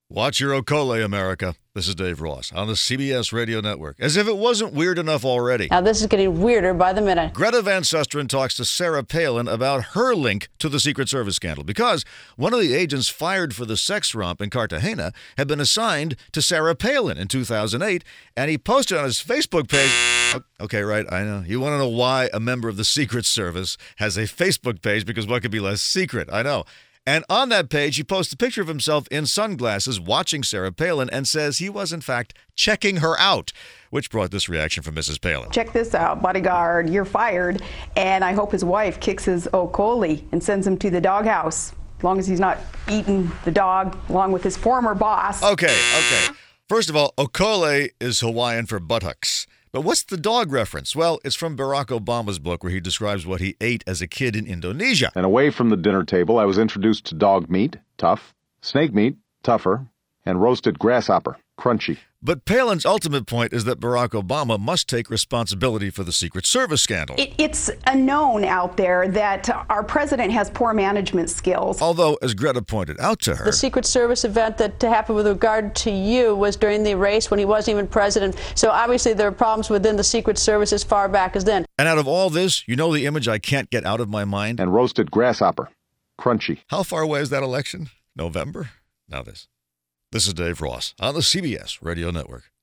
Watch your Okole, America. This is Dave Ross on the CBS Radio Network. As if it wasn't weird enough already. Now this is getting weirder by the minute. Greta Van Susteren talks to Sarah Palin about her link to the Secret Service scandal because one of the agents fired for the sex romp in Cartagena had been assigned to Sarah Palin in 2008, and he posted on his Facebook page... Okay, right, I know. You want to know why a member of the Secret Service has a Facebook page, because what could be less secret? I know. And on that page, he posts a picture of himself in sunglasses watching Sarah Palin and says he was, in fact, checking her out, which brought this reaction from Mrs. Palin. Check this out, bodyguard, you're fired, and I hope his wife kicks his Okole and sends him to the doghouse, as long as he's not eating the dog along with his former boss. Okay. First of all, Okole is Hawaiian for buttocks. But what's the dog reference? Well, it's from Barack Obama's book where he describes what he ate as a kid in Indonesia. And away from the dinner table, I was introduced to dog meat, tough, snake meat, tougher, and roasted grasshopper, crunchy. But Palin's ultimate point is that Barack Obama must take responsibility for the Secret Service scandal. It's a known out there that our president has poor management skills. Although, as Greta pointed out to her... The Secret Service event that happened with regard to you was during the race when he wasn't even president. So obviously there are problems within the Secret Service as far back as then. And out of all this, you know the image I can't get out of my mind? And roasted grasshopper, crunchy. How far away is that election? November? Now this. This is Dave Ross on the CBS Radio Network.